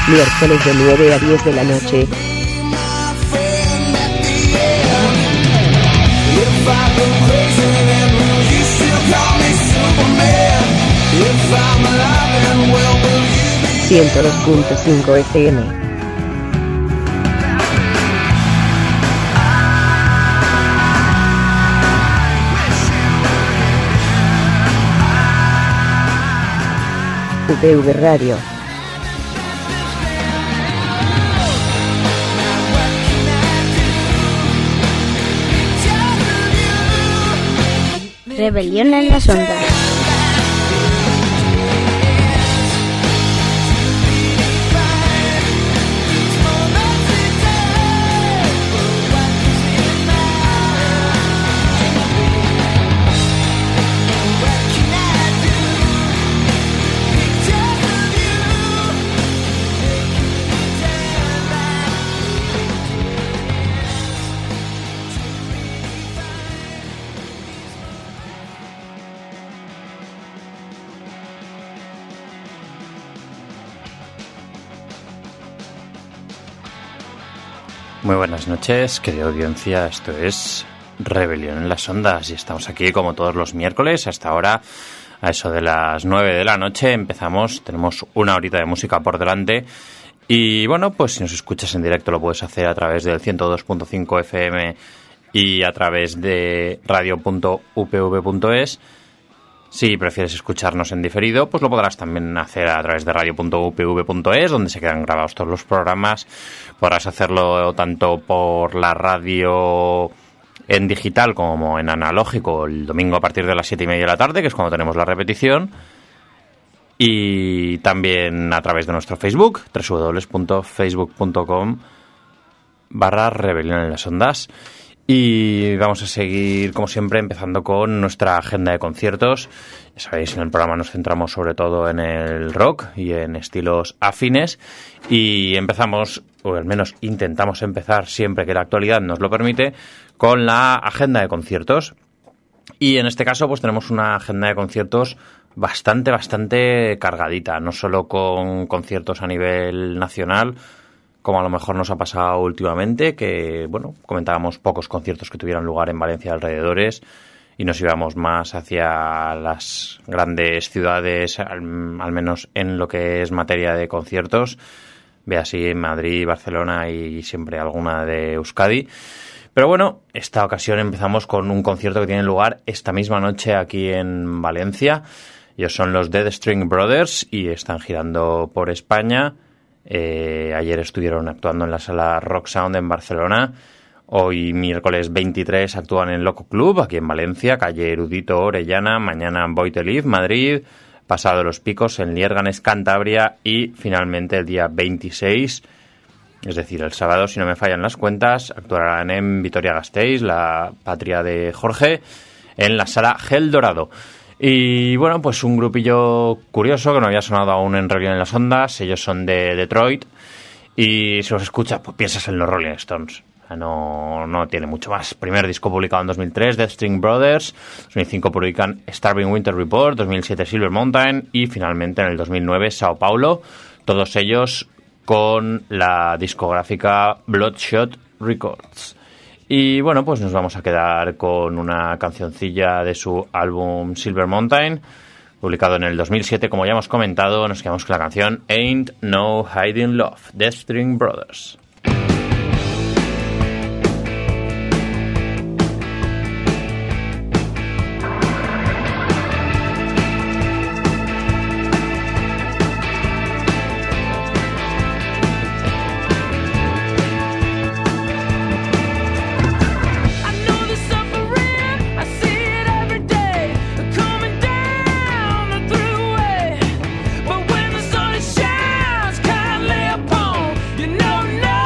Miércoles de 9 a 10 de la noche. ...102.5 FM. UPV Radio. Rebelión en las ondas. Muy buenas noches, querida audiencia, esto es Rebelión en las Ondas y estamos aquí como todos los miércoles hasta ahora a eso de las 9 de la noche empezamos, tenemos una horita de música por delante y bueno, pues si nos escuchas en directo lo puedes hacer a través del 102.5 FM y a través de radio.upv.es. Si prefieres escucharnos en diferido, pues lo podrás también hacer a través de radio.upv.es, donde se quedan grabados todos los programas. Podrás hacerlo tanto por la radio en digital como en analógico el domingo a partir de las 7:30 de la tarde, que es cuando tenemos la repetición. Y también a través de nuestro Facebook, www.facebook.com/Rebelión en las Ondas. Y vamos a seguir, como siempre, empezando con nuestra agenda de conciertos. Ya sabéis, en el programa nos centramos sobre todo en el rock y en estilos afines. Y empezamos, o al menos intentamos empezar siempre que la actualidad nos lo permite, con la agenda de conciertos. Y en este caso, pues tenemos una agenda de conciertos bastante cargadita. No solo con conciertos a nivel nacional, como a lo mejor nos ha pasado últimamente, que, bueno, comentábamos pocos conciertos que tuvieran lugar en Valencia y alrededores y nos íbamos más hacia las grandes ciudades, al menos en lo que es materia de conciertos, ve así Madrid, Barcelona y siempre alguna de Euskadi. Pero bueno, esta ocasión empezamos con un concierto que tiene lugar esta misma noche aquí en Valencia. Ellos son los Dead String Brothers y están girando por España. Ayer estuvieron actuando en la sala Rock Sound en Barcelona. Hoy, miércoles 23, actúan en Loco Club, aquí en Valencia, calle Erudito Orellana. Mañana en Boiteliv, Madrid. Pasado Los Picos, en Liérganes, Cantabria. Y finalmente el día 26, es decir, el sábado, si no me fallan las cuentas, actuarán en Vitoria-Gasteiz, la patria de Jorge, en la sala Gel Dorado. Y bueno, pues un grupillo curioso que no había sonado aún en Rebelión en las Ondas. Ellos son de Detroit y si los escuchas, pues piensas en los Rolling Stones. No tiene mucho más. Primer disco publicado en 2003, Dead String Brothers. 2005 publican Starving Winter Report. 2007 Silver Mountain. Y finalmente en el 2009 Sao Paulo. Todos ellos con la discográfica Bloodshot Records. Y bueno, pues nos vamos a quedar con una cancioncilla de su álbum Silver Mountain, publicado en el 2007, como ya hemos comentado. Nos quedamos con la canción Ain't No Hiding Love, Dead String Brothers. No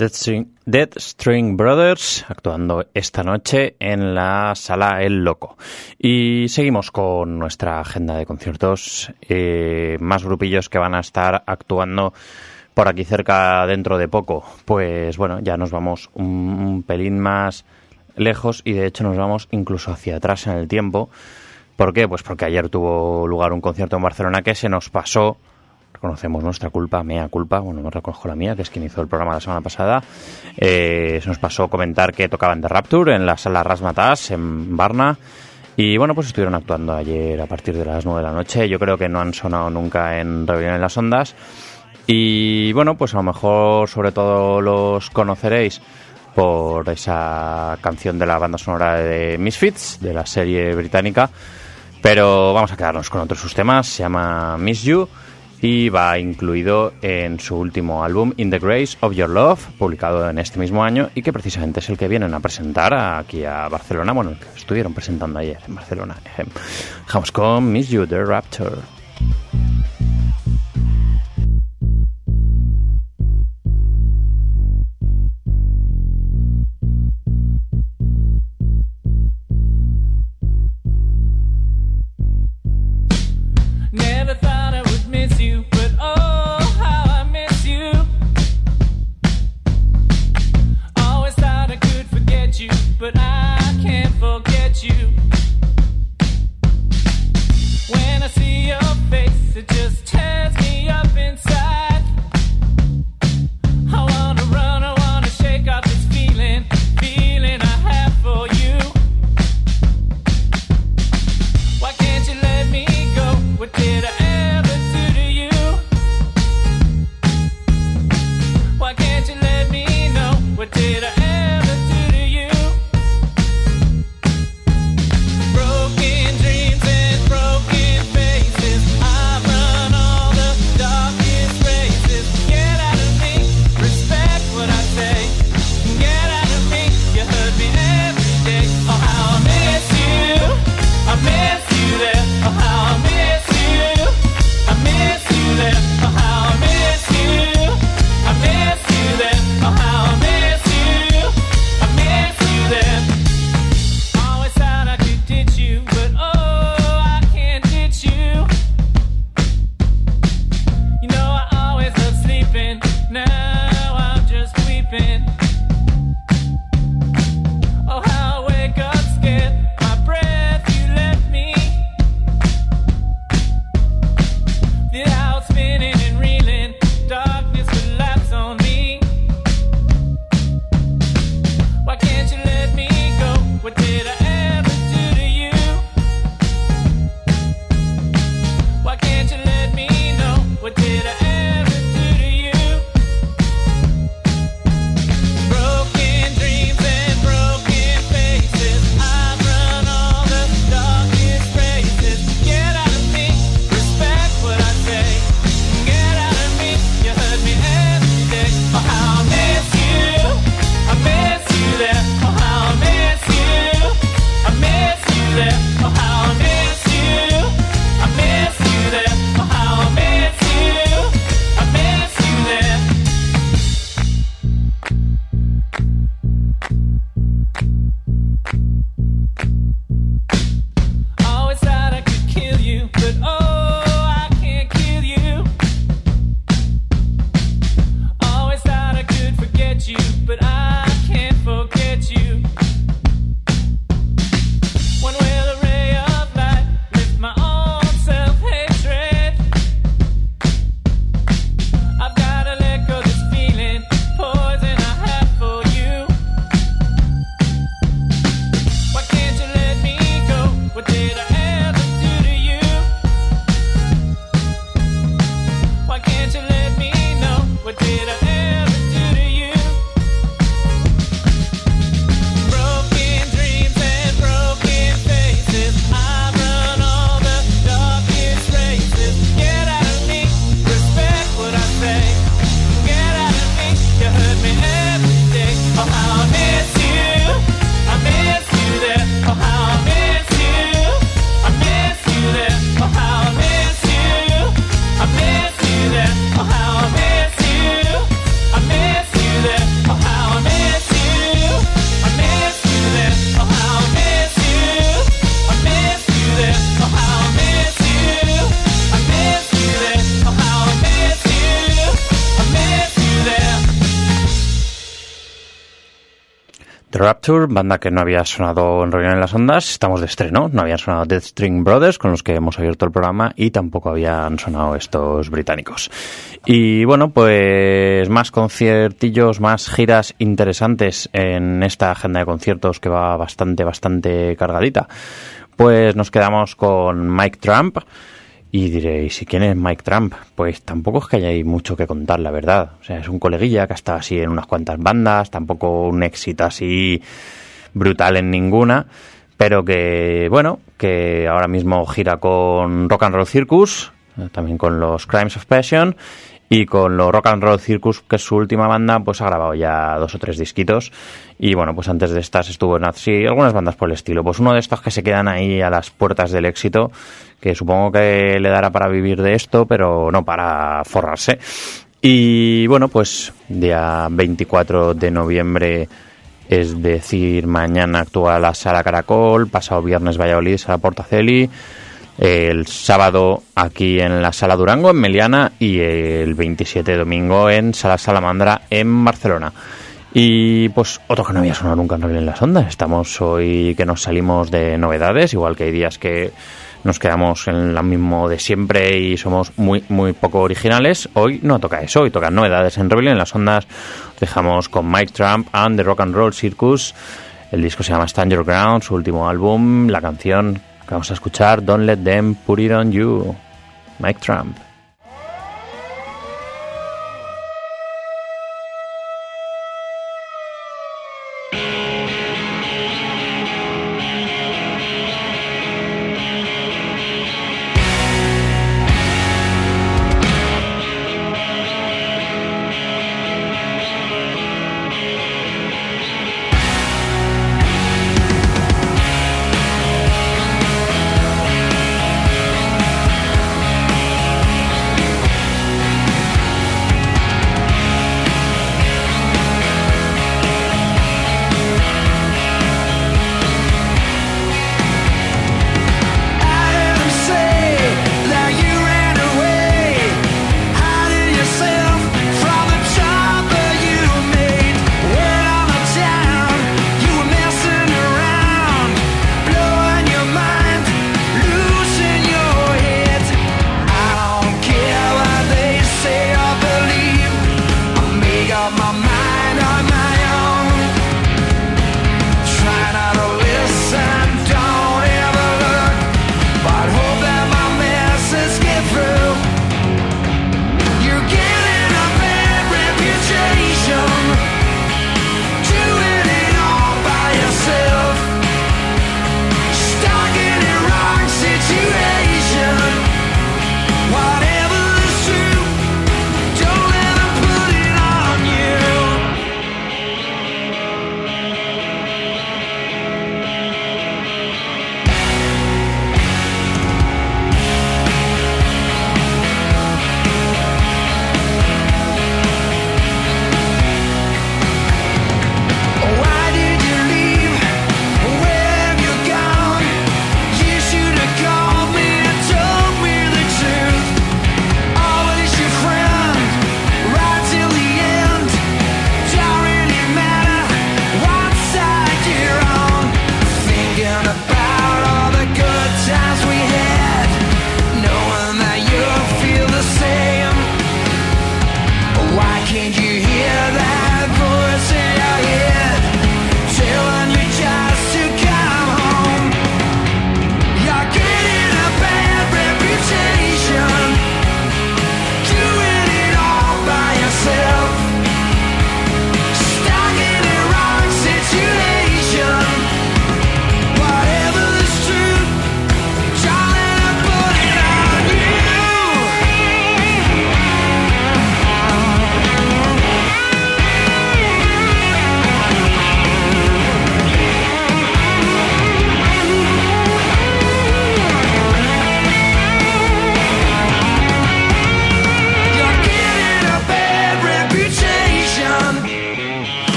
Dead String Brothers, actuando esta noche en la Sala El Loco. Y seguimos con nuestra agenda de conciertos. Más grupillos que van a estar actuando por aquí cerca dentro de poco. Pues bueno, ya nos vamos un pelín más lejos y de hecho nos vamos incluso hacia atrás en el tiempo. ¿Por qué? Pues porque ayer tuvo lugar un concierto en Barcelona que se nos pasó. Reconocemos nuestra culpa, mea culpa, bueno, no reconozco la mía, que es quien hizo el programa la semana pasada. Se nos pasó comentar que tocaban The Rapture en la sala Razzmatazz en Barna. Y bueno, pues estuvieron actuando ayer a partir de las 9 de la noche. Yo creo que no han sonado nunca en Rebelión en las Ondas. Y bueno, pues a lo mejor sobre todo los conoceréis por esa canción de la banda sonora de Misfits, de la serie británica. Pero vamos a quedarnos con otros sus temas. Se llama Miss You y va incluido en su último álbum In the Grace of Your Love, publicado en este mismo año y que precisamente es el que vienen a presentar aquí a Barcelona. Bueno, el que estuvieron presentando ayer en Barcelona. Vamos con Miss You, The Rapture. But I can't forget you. When I see your Rapture, banda que no había sonado en Rebelión en las Ondas. Estamos de estreno, no habían sonado Death String Brothers, con los que hemos abierto el programa, y tampoco habían sonado estos británicos. Y bueno, pues más conciertillos, más giras interesantes en esta agenda de conciertos que va bastante cargadita. Pues nos quedamos con Mike Tramp. Y diréis, ¿y quién es Mike Tramp? Pues tampoco es que haya mucho que contar, la verdad. O sea, es un coleguilla que ha estado así en unas cuantas bandas, tampoco un éxito así brutal en ninguna, pero que, bueno, que ahora mismo gira con Rock and Roll Circus, también con los Crimes of Passion, y con los Rock and Roll Circus, que es su última banda, pues ha grabado ya 2 o 3 disquitos. Y bueno, pues antes de estas estuvo en así algunas bandas por el estilo. Pues uno de estos que se quedan ahí a las puertas del éxito, que supongo que le dará para vivir de esto, pero no para forrarse. Y bueno, pues día 24 de noviembre, es decir, mañana actúa la Sala Caracol, pasado viernes Valladolid, Sala Portaceli, el sábado aquí en la Sala Durango, en Meliana, y el 27 domingo en Sala Salamandra, en Barcelona. Y pues otro que no había sonado nunca en Rebelión en las Ondas. Estamos hoy que nos salimos de novedades, igual que hay días que nos quedamos en lo mismo de siempre y somos muy poco originales. Hoy no toca eso, hoy tocan novedades en Rebelión en las Ondas. Os dejamos con Mike Tramp and the Rock and Roll Circus. El disco se llama Stand Your Ground, su último álbum. La canción que vamos a escuchar, Don't Let Them Put It On You. Mike Tramp.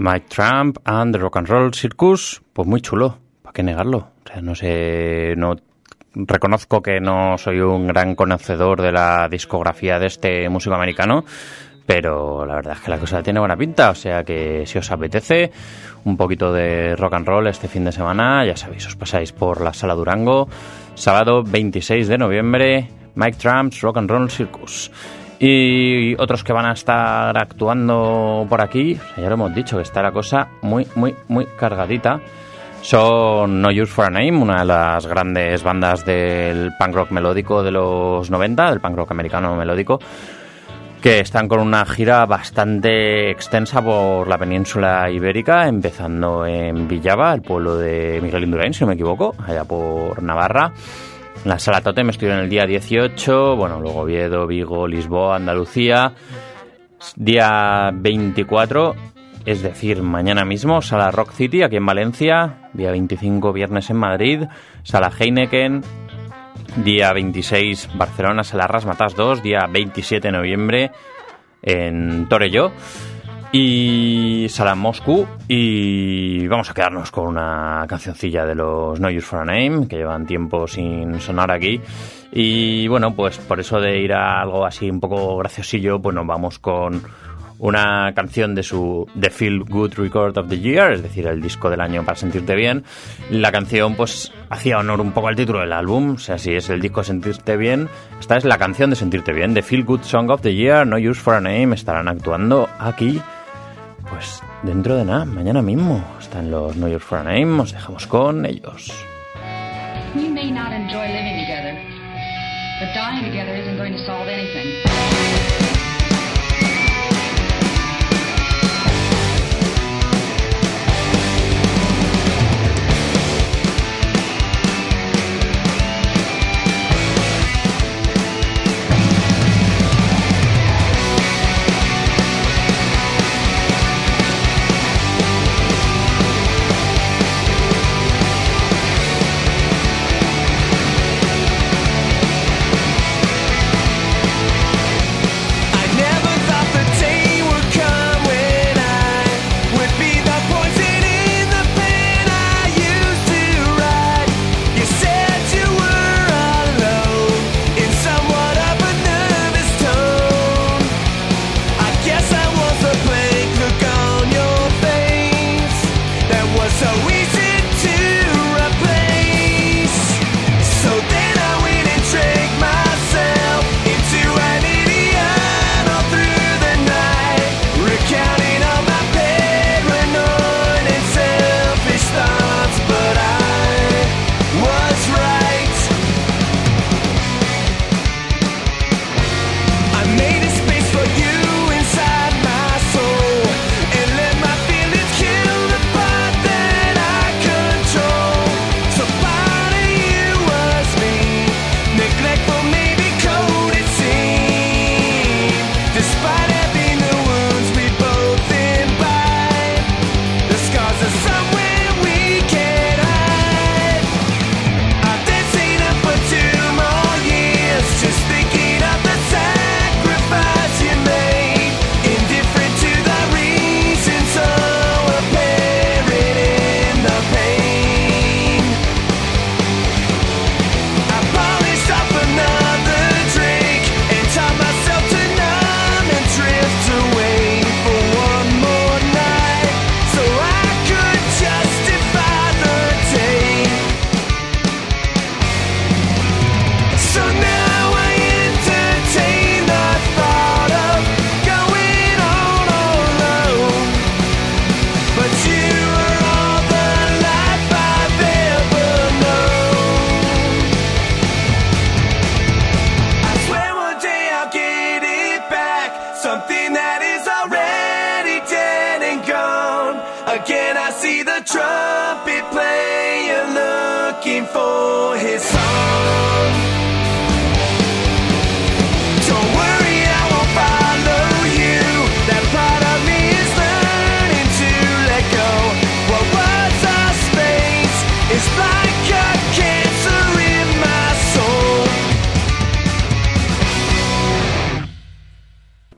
Mike Tramp and the Rock and Roll Circus, pues muy chulo, ¿para qué negarlo? O sea, no sé, no reconozco que no soy un gran conocedor de la discografía de este músico americano, pero la verdad es que la cosa tiene buena pinta, o sea que si os apetece un poquito de rock and roll este fin de semana, ya sabéis, os pasáis por la Sala Durango, sábado 26 de noviembre, Mike Tramp's Rock and Roll Circus. Y otros que van a estar actuando por aquí, ya lo hemos dicho, que está la cosa muy cargadita, son No Use for a Name, una de las grandes bandas del punk rock melódico de los 90, del punk rock americano melódico, que están con una gira bastante extensa por la península ibérica, empezando en Villava, el pueblo de Miguel Indurain, si no me equivoco, allá por Navarra. La Sala Totem estuvieron el día 18, bueno, luego Oviedo, Vigo, Lisboa, Andalucía. Día 24, es decir, mañana mismo, Sala Rock City, aquí en Valencia. Día 25, viernes en Madrid, Sala Heineken. Día 26, Barcelona, Sala Razzmatazz 2. Día 27 de noviembre en Torelló. Y Sala Moscú. Y vamos a quedarnos con una cancioncilla de los No Use for a Name, que llevan tiempo sin sonar aquí. Y bueno, pues por eso de ir a algo así un poco graciosillo, pues nos vamos con una canción de su The Feel Good Record of the Year, es decir, el disco del año para sentirte bien. La canción pues hacía honor un poco al título del álbum, o sea, si es el disco Sentirte Bien, esta es la canción de Sentirte Bien, The Feel Good Song of the Year, No Use for a Name. Estarán actuando aquí pues dentro de nada, mañana mismo. Están los No Use for a Name, os dejamos con ellos. We may not enjoy living together, but dying together isn't going to solve anything.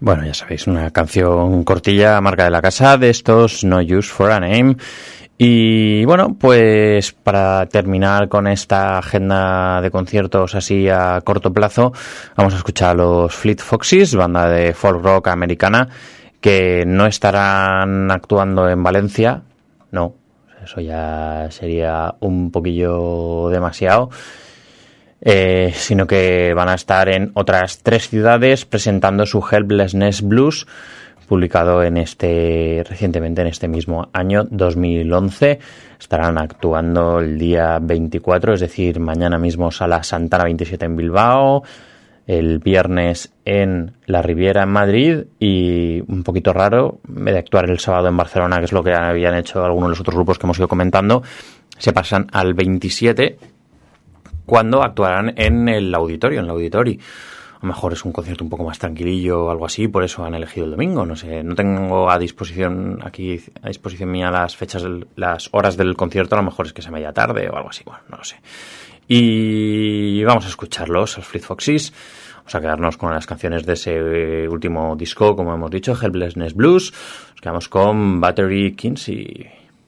Bueno, ya sabéis, una canción cortilla, marca de la casa, de estos No Use for a Name. Y bueno, pues para terminar con esta agenda de conciertos así a corto plazo, vamos a escuchar a los Fleet Foxes, banda de folk rock americana, que no estarán actuando en Valencia, no, eso ya sería un poquillo demasiado, sino que van a estar en otras 3 ciudades presentando su Helplessness Blues, publicado recientemente en este mismo año 2011. Estarán actuando el día 24, es decir, mañana mismo Sala Santana 27 en Bilbao, el viernes en La Riviera en Madrid y, un poquito raro, en vez de actuar el sábado en Barcelona, que es lo que habían hecho algunos de los otros grupos que hemos ido comentando, se pasan al 27, cuando actuarán en el Auditorio, en la Auditori. A lo mejor es un concierto un poco más tranquilillo o algo así, por eso han elegido el domingo, no sé, no tengo a disposición mía las fechas, las horas del concierto, a lo mejor es que se media tarde o algo así, bueno, no lo sé. Y vamos a escucharlos, los Fleet Foxes, vamos a quedarnos con las canciones de ese último disco, como hemos dicho, Helplessness Blues, nos quedamos con Battery Kinsey.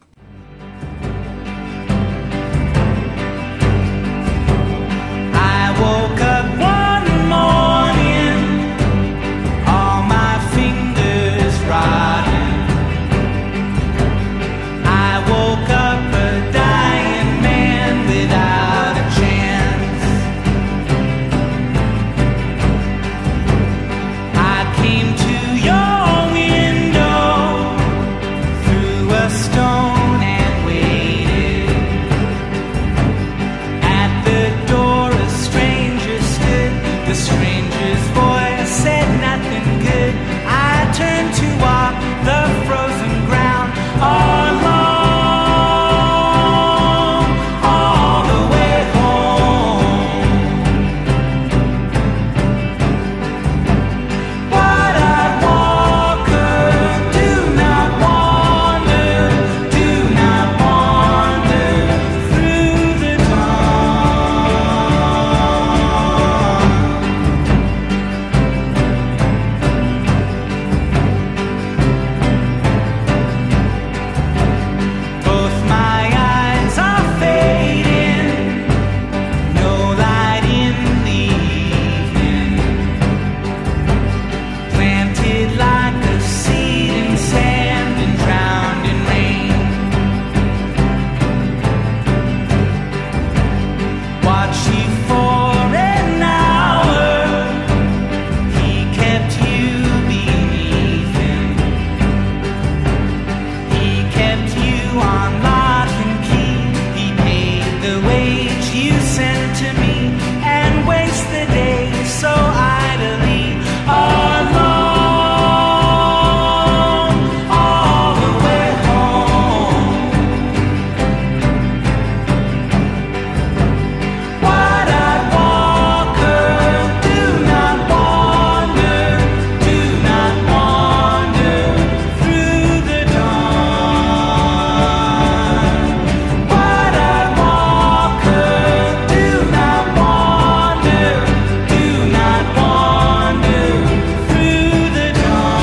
I woke up one morning, all my fingers rotting. I woke up a dying man without a chance. I came to your window through a stone and waited. At the door a stranger stood, the stranger's voice said nothing good. I turned to walk the frozen ground alone, all the way home. Wide-eyed walker, do not wander through the dawn. Both my eyes are fading, no light in the evening. Planted like a seed in sand and drowned in rain. Watch you for an hour, he kept you beneath him. He kept you on lock and key. He paid the wage you sent to me and waste the day so idly alone, all the way home. Wide-eyed walker, do not wander through the dawn. Wide-eyed walker, do not wander through the dawn.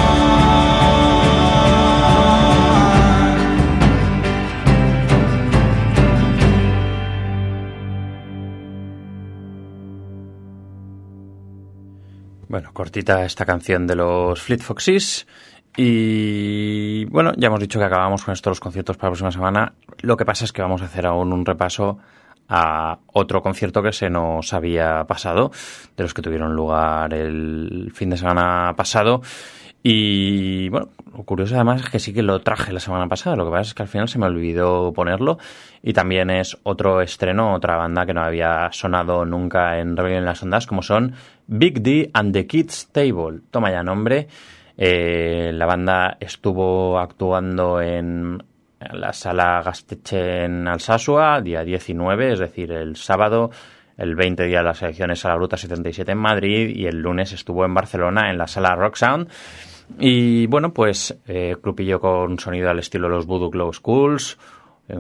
Bueno, cortita esta canción de los Fleet Foxes. Y bueno, ya hemos dicho que acabamos con estos los conciertos para la próxima semana. Lo que pasa es que vamos a hacer aún un repaso a otro concierto que se nos había pasado, de los que tuvieron lugar el fin de semana pasado. Y bueno, lo curioso además es que sí que lo traje la semana pasada, lo que pasa es que al final se me olvidó ponerlo. Y también es otro estreno, otra banda que no había sonado nunca en Rebelión en las Ondas, como son Big D and the Kids Table. Toma ya nombre. La banda estuvo actuando en la Sala Gaztetxe en Alsasua, día 19, es decir, el sábado. El 20 día de las elecciones a la Ruta 77 en Madrid y el lunes estuvo en Barcelona en la Sala Rock Sound. Y bueno, pues grupillo con sonido al estilo de los Voodoo Glow Skulls,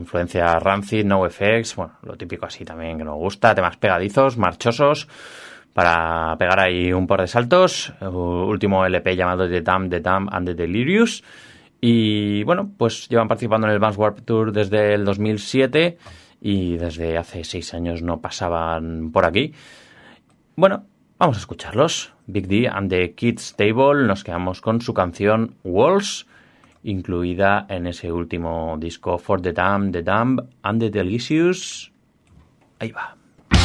influencia Rancid, NoFX, bueno, lo típico así también que nos gusta, temas pegadizos, marchosos, para pegar ahí un par de saltos. Último LP llamado The Damned and the Delirious. Y bueno, pues llevan participando en el Vans Warped Tour desde el 2007 y desde hace 6 años no pasaban por aquí. Bueno, vamos a escucharlos. Big D and the Kids Table. Nos quedamos con su canción Walls, incluida en ese último disco For the Damned and the Delicious. Ahí va.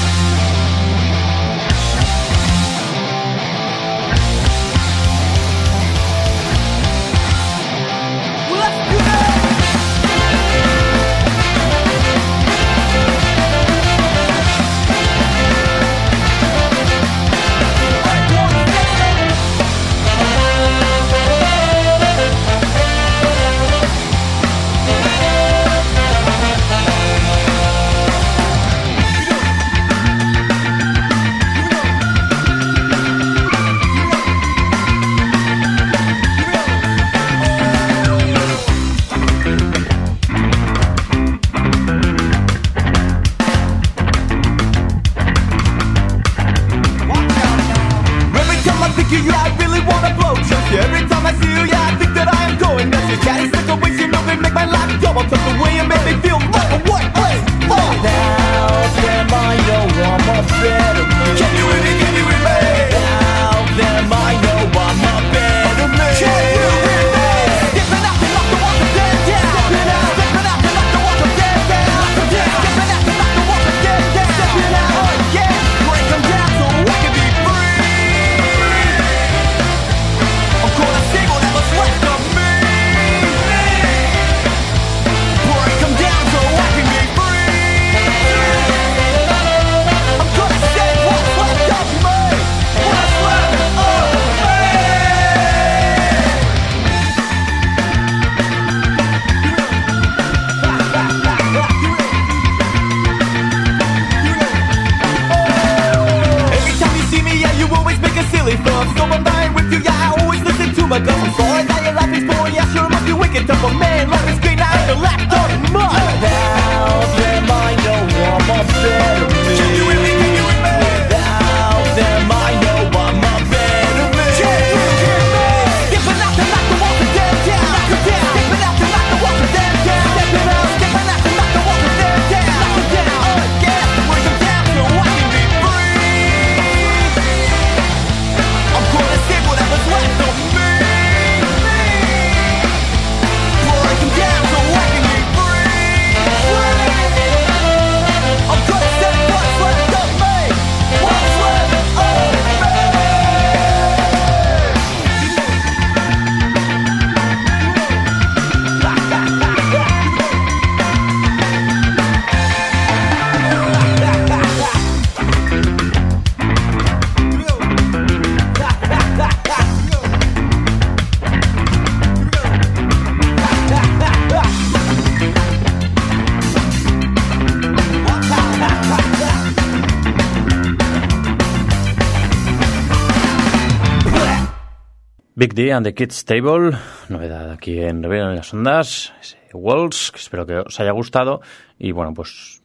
Big D and the Kids Table, novedad aquí en Rebelión en las Ondas, Walls, que espero que os haya gustado. Y bueno, pues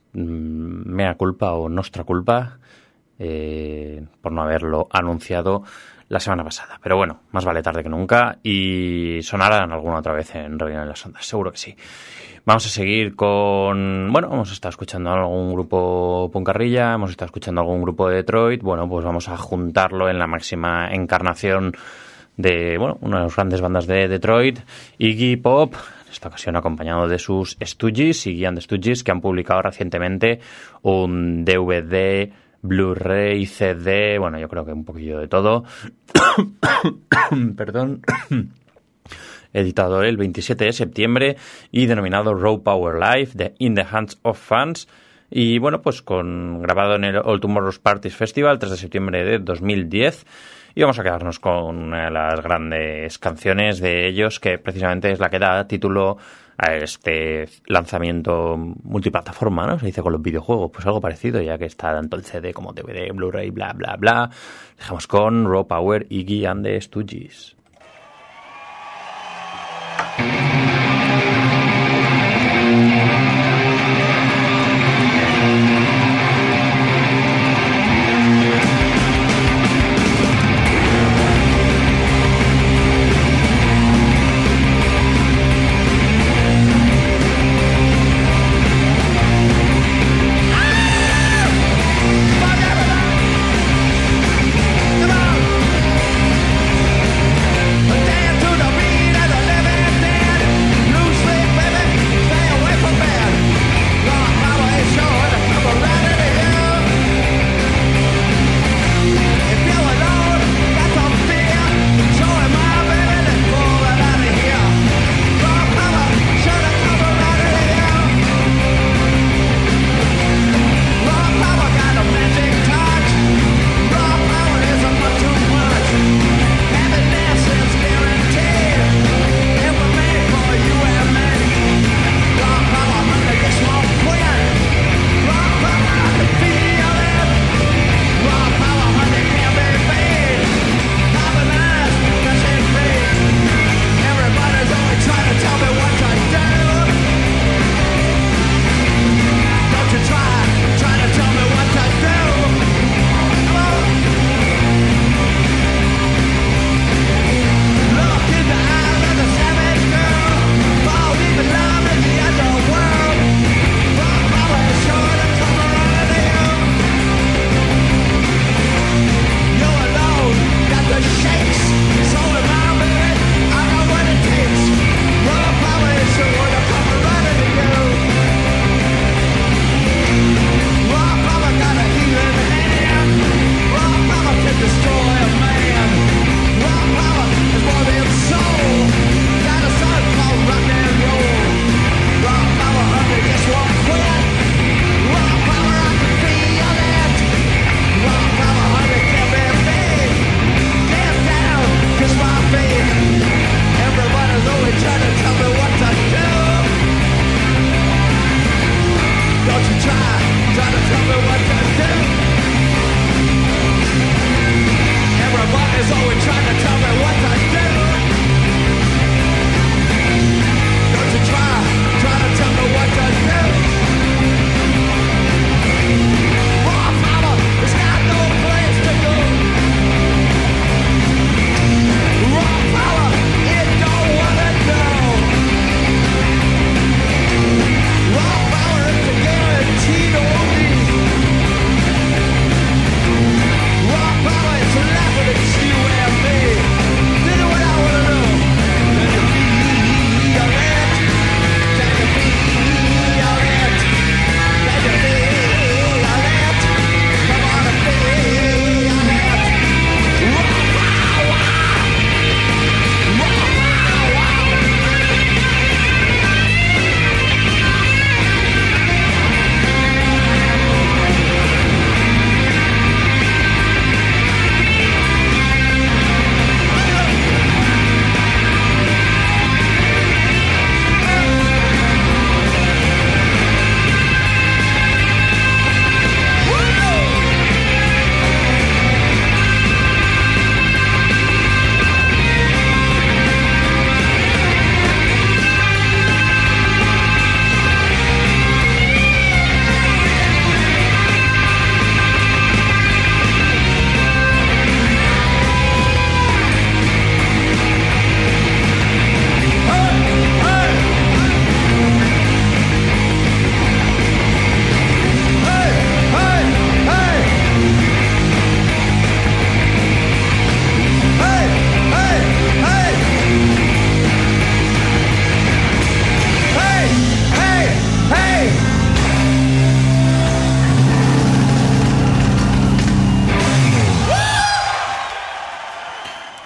mea culpa o nostra culpa por no haberlo anunciado la semana pasada. Pero bueno, más vale tarde que nunca y sonarán alguna otra vez en Rebelión en las Ondas, seguro que sí. Vamos a seguir con... Bueno, hemos estado escuchando algún grupo puncarrilla, hemos estado escuchando algún grupo de Detroit. Bueno, pues vamos a juntarlo en la máxima encarnación de, bueno, una de las grandes bandas de Detroit, Iggy Pop, en esta ocasión acompañado de sus Stooges, Iggy and the Stooges, que han publicado recientemente un DVD, Blu-ray, CD, bueno, yo creo que un poquillo de todo, perdón, editado el 27 de septiembre y denominado Raw Power Live, de In the Hands of Fans. Y bueno, pues grabado en el All Tomorrow's Parties Festival, 3 de septiembre de 2010. Y vamos a quedarnos con una de las grandes canciones de ellos, que precisamente es la que da título a este lanzamiento multiplataforma, ¿no? Se dice con los videojuegos, pues algo parecido, ya que está tanto el CD como DVD, Blu-ray, bla, bla, bla. Dejamos con Raw Power, Iggy and the Stooges.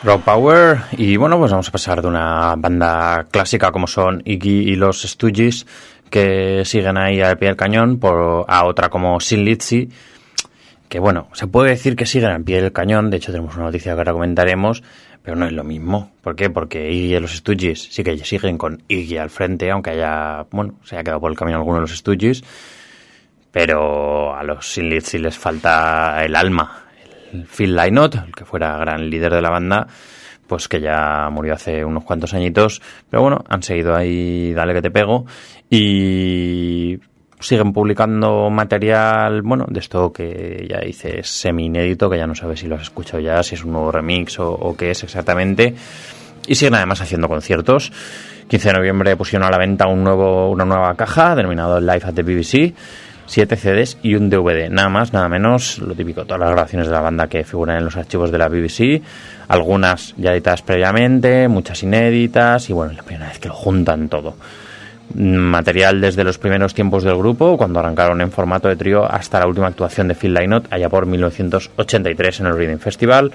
Raw Power. Y bueno, pues vamos a pasar de una banda clásica como son Iggy y los Stooges, que siguen ahí al pie del cañón, a otra como Thin Lizzy, que bueno, se puede decir que siguen al pie del cañón. De hecho tenemos una noticia que ahora comentaremos, pero no es lo mismo. ¿Por qué? Porque Iggy y los Stooges sí que siguen con Iggy al frente, aunque se haya quedado por el camino alguno de los Stooges, pero a los Thin Lizzy les falta el alma. El Phil Lynott, el que fuera gran líder de la banda, pues que ya murió hace unos cuantos añitos, pero bueno, han seguido ahí, dale que te pego, y siguen publicando material, bueno, de esto que ya hice semi-inédito, que ya no sabes si lo has escuchado ya, si es un nuevo remix o qué es exactamente, y siguen además haciendo conciertos. 15 de noviembre pusieron a la venta una nueva caja, denominado Live at the BBC, 7 CDs y un DVD, nada más, nada menos, lo típico, todas las grabaciones de la banda que figuran en los archivos de la BBC, algunas ya editadas previamente, muchas inéditas, y bueno, es la primera vez que lo juntan todo. Material desde los primeros tiempos del grupo, cuando arrancaron en formato de trío, hasta la última actuación de Phil Lynott, allá por 1983 en el Reading Festival,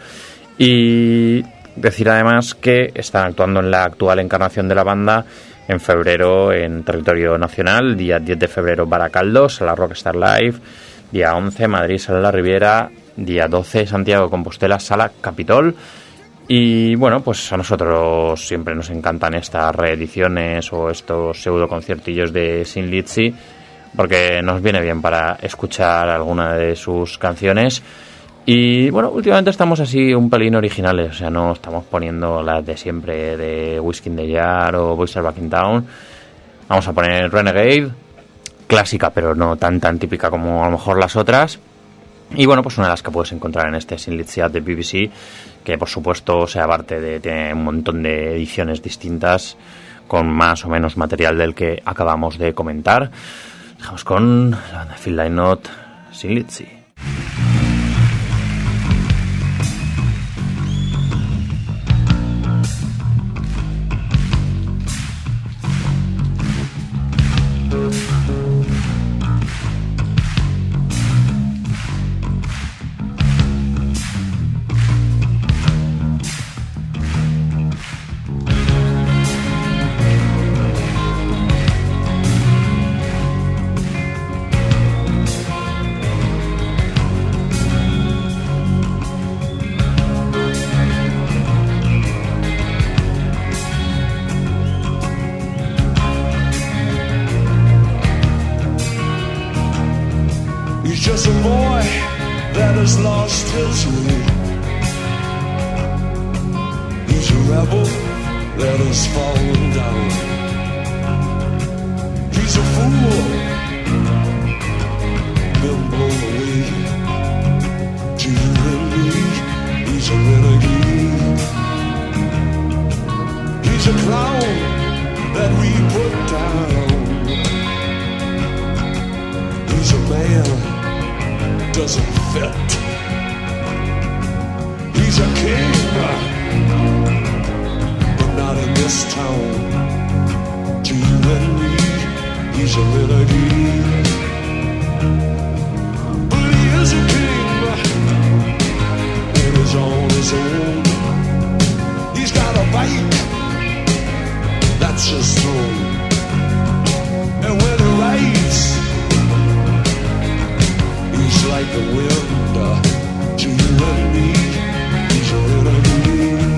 y decir además que están actuando en la actual encarnación de la banda en febrero en territorio nacional, día 10 de febrero Baracaldo, Sala Rockstar Live, día 11 Madrid, Sala La Riviera, día 12 Santiago de Compostela, Sala Capitol. Y bueno, pues a nosotros siempre nos encantan estas reediciones o estos pseudo conciertillos de Thin Lizzy, porque nos viene bien para escuchar alguna de sus canciones. Y bueno, últimamente estamos así un pelín originales, o sea, no estamos poniendo las de siempre de Whiskey in the Jar o Boys Are Back in Town. Vamos a poner Renegade, clásica pero no tan típica como a lo mejor las otras. Y bueno, pues una de las que puedes encontrar en este Thin Lizzy at the BBC, que por supuesto, o sea, aparte tiene un montón de ediciones distintas con más o menos material del que acabamos de comentar. Dejamos con la banda Phil Lynott, Thin Lizzy. Just a boy that has lost his way. He's a rebel that has fallen down. He's a fool, been blown away. To you and me, he's a renegade. He's a clown that we put down. He's a man doesn't fit. He's a king, but not in this town. To you and me, he's a renegade. But he is a king, and he's on his own. He's got a bike, that's his throne. And when he rides, he's like the wind, to you and me, he's a renegade.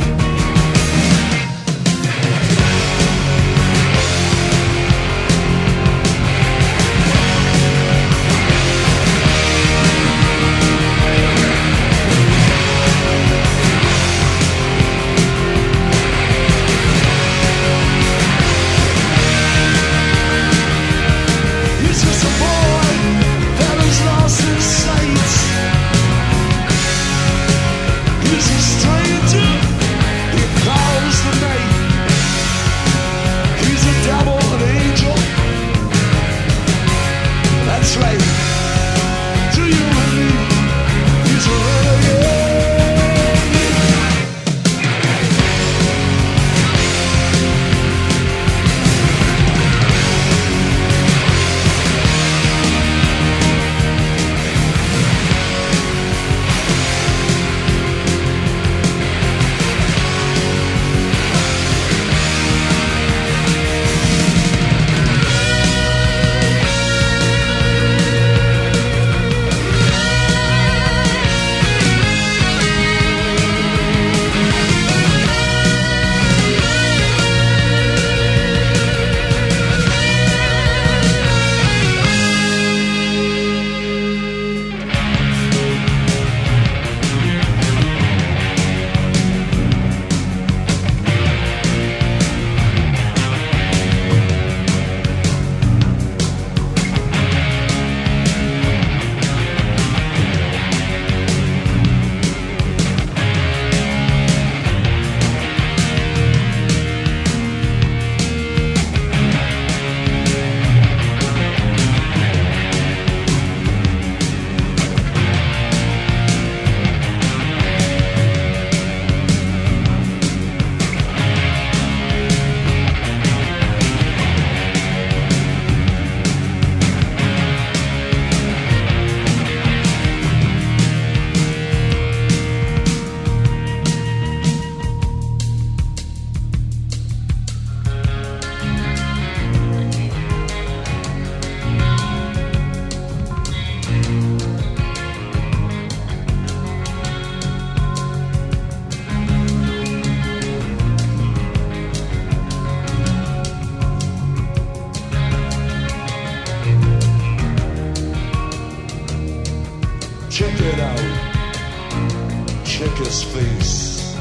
Check it out. Check his face.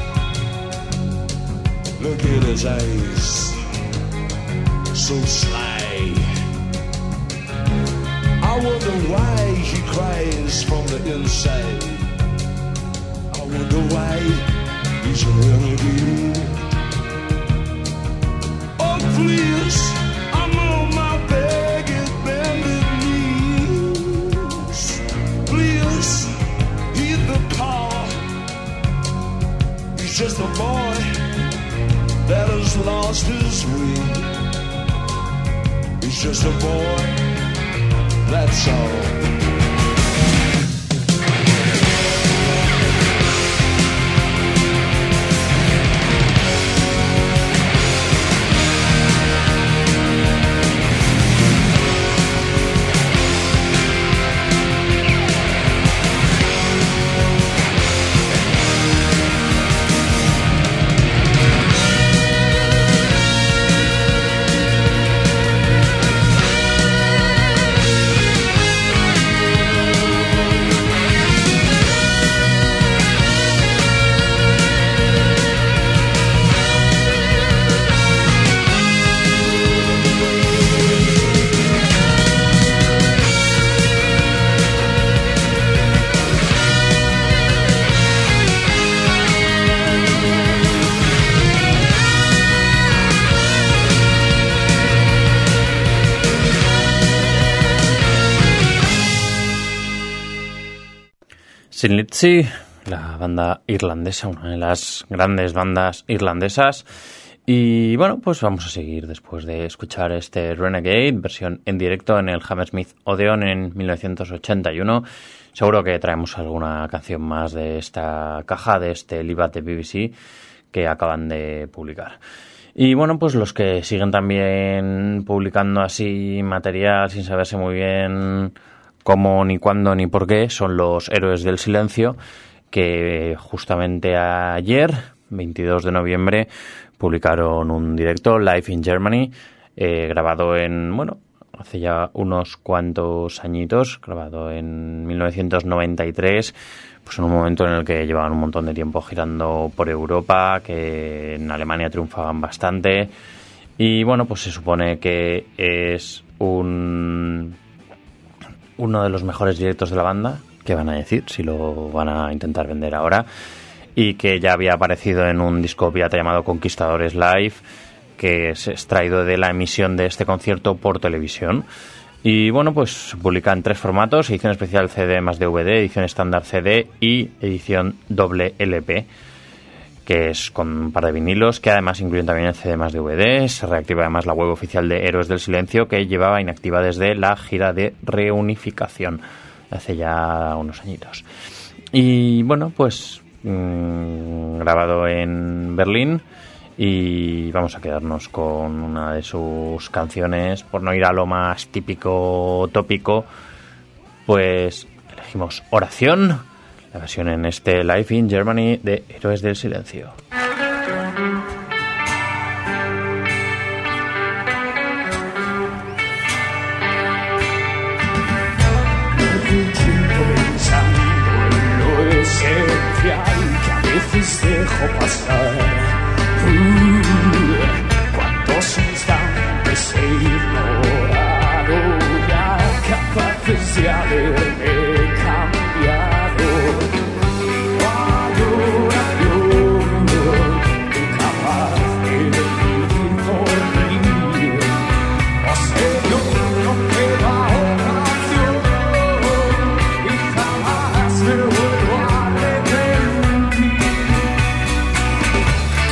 Look at his eyes. So sly. I wonder why he cries from the inside. I wonder why he's a renegade. Oh please, I'm on my begging, bended knees. Please, heed the call. He's just a boy that has lost his way. He's just a boy, that's all. Thin Lizzy, la banda irlandesa, una de las grandes bandas irlandesas. Y bueno, pues vamos a seguir después de escuchar este Renegade, versión en directo en el Hammersmith Odeon en 1981. Seguro que traemos alguna canción más de esta caja, de este Live at the BBC que acaban de publicar. Y bueno, pues los que siguen también publicando así material sin saberse muy bien cómo, ni cuándo, ni por qué, son los Héroes del Silencio, que justamente ayer, 22 de noviembre, publicaron un directo, Live in Germany, grabado en, bueno, hace ya unos cuantos añitos, grabado en 1993, pues en un momento en el que llevaban un montón de tiempo girando por Europa, que en Alemania triunfaban bastante, y bueno, pues se supone que es uno de los mejores directos de la banda, que van a decir, si lo van a intentar vender ahora, y que ya había aparecido en un disco pirata llamado Conquistadores Live, que es extraído de la emisión de este concierto por televisión. Y bueno, pues se publica en 3 formatos: edición especial CD más DVD, edición estándar CD y edición doble LP, que es con un par de vinilos, que además incluyen también el CD más DVD. Se reactiva además la web oficial de Héroes del Silencio, que llevaba inactiva desde la gira de reunificación hace ya unos añitos. Y bueno, pues grabado en Berlín, y vamos a quedarnos con una de sus canciones, por no ir a lo más típico tópico, pues elegimos Oración, la versión en este Live in Germany de Héroes del Silencio. Que a veces dejo pasar. Cuántos instantes he ignorado, ya capaces de haberme cambiado. Adoración, incapaz de vivir por mí. Oh Señor, no queda oración y jamás me vuelvo a arrepentir.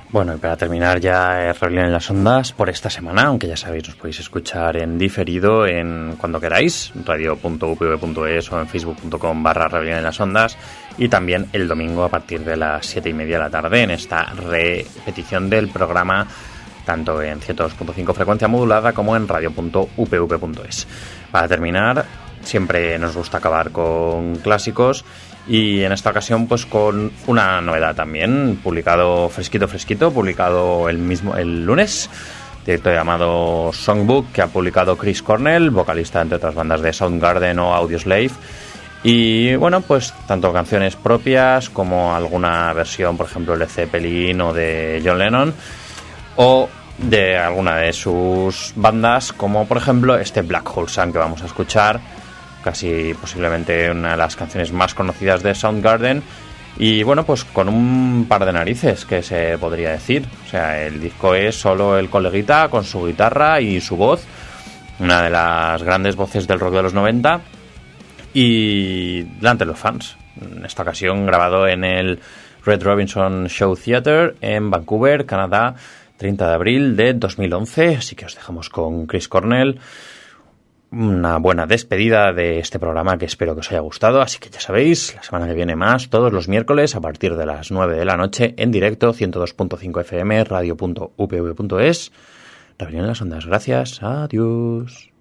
Bueno, y para terminar ya Rebelión en las Ondas por esta semana, aunque ya sabéis, nos podéis escuchar en diferido en cuando queráis, radio.upv.es o en facebook.com/Rebelión en las Ondas, y también el domingo a partir de las 7:30 de la tarde en esta repetición del programa, tanto en 102.5 frecuencia modulada como en radio.upv.es. Para terminar, siempre nos gusta acabar con clásicos, y en esta ocasión pues con una novedad también, publicado fresquito, publicado el lunes, directo llamado Songbook, que ha publicado Chris Cornell, vocalista entre otras bandas de Soundgarden o Audioslave. Y bueno, pues tanto canciones propias como alguna versión, por ejemplo de Zeppelin o de John Lennon, o de alguna de sus bandas, como por ejemplo este Black Hole Sun que vamos a escuchar, casi posiblemente una de las canciones más conocidas de Soundgarden, y bueno, pues con un par de narices, que se podría decir. O sea, el disco es solo el coleguita con su guitarra y su voz, una de las grandes voces del rock de los 90, y delante de los fans. En esta ocasión grabado en el Red Robinson Show Theatre en Vancouver, Canadá, 30 de abril de 2011. Así que os dejamos con Chris Cornell. Una buena despedida de este programa que espero que os haya gustado. Así que ya sabéis, la semana que viene más, todos los miércoles a partir de las 9 de la noche en directo, 102.5 FM, radio.upv.es. Rebelión en las Ondas. Gracias. Adiós.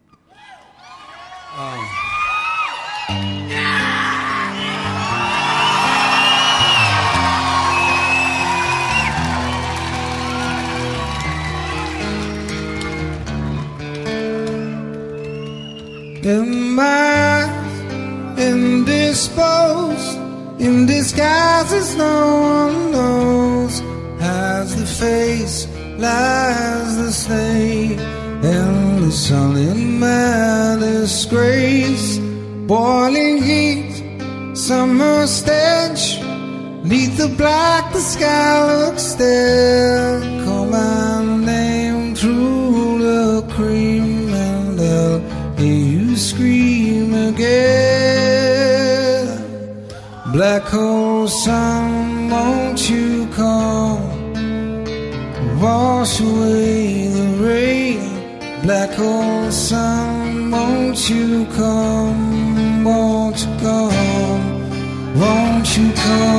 In my indisposed, in disguises no one knows, as the face lies the snake, and the sun in my disgrace, boiling heat, summer stench, neath the black the sky looks there, call my name through the cream, and I'll hear you scream again. Black hole sun, won't you come, wash away the rain. Black hole sun, won't you come, won't you come, won't you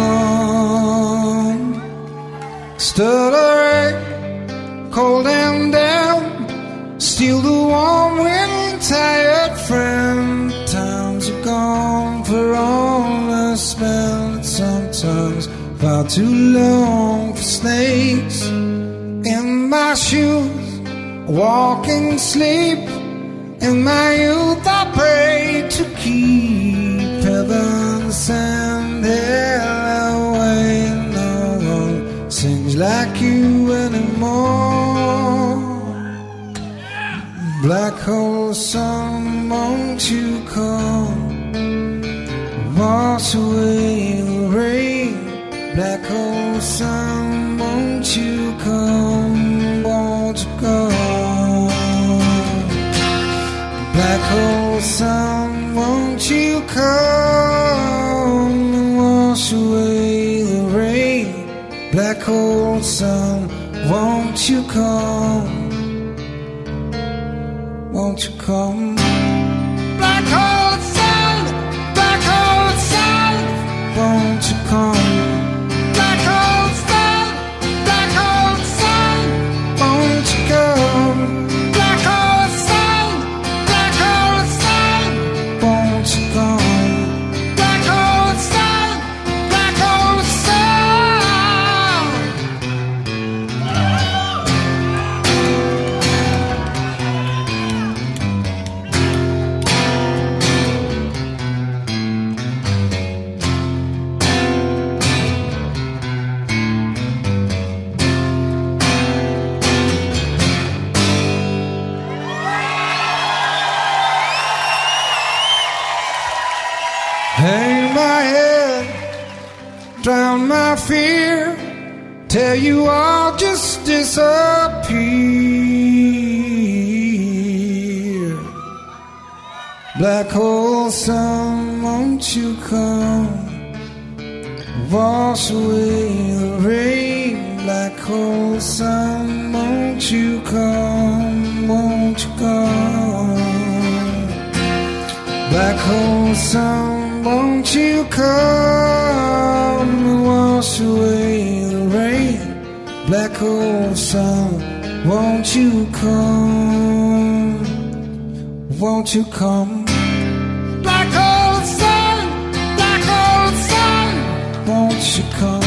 come. Stuttering, cold and damp, steal the warm wind, tired friend. Times are gone for all I spent. Sometimes far too long for snakes in my shoes, walking sleep. In my youth I prayed to keep heaven send hell away. No one sings like you anymore. Black hole sun, won't you come, wash away the rain. Black hole sun, won't you come, won't you come. Black hole sun, won't you come and wash away the rain. Black hole sun, won't you come, won't you come? Black hole sun, won't you come? Black hole sun, won't you come? Black hole sun, won't you come? Black hole sun, hang my head, drown my fear, tell you I'll just disappear. Black hole sun, won't you come, wash away the rain. black hole sun, won't you come, won't you come? Black hole sun, won't you come and wash away the rain? Black hole sun, won't you come, won't you come? Black hole sun, won't you come?